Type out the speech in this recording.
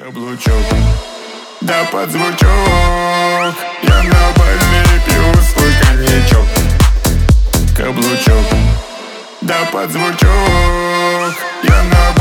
Каблучок, да под звучок я на бали пью свой коньячок. Каблучок, да под звучок я на